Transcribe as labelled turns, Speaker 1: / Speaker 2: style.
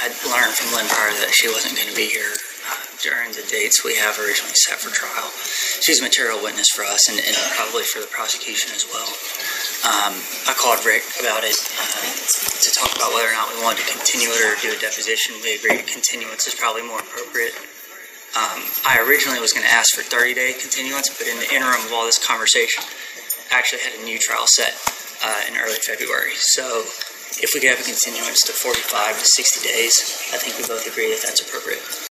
Speaker 1: had learned from Lynn Pryor that she wasn't going to be here during the dates we have originally set for trial. She's a material witness for us and probably for the prosecution as well. I called Rick about it to talk about whether or not we wanted to continue it or do a deposition. We agreed continuance is probably more appropriate. I originally was going to ask for 30-day continuance, but in the interim of all this conversation, I actually had a new trial set in early February. So if we could have a continuance to 45 to 60 days, I think we both agree that that's appropriate.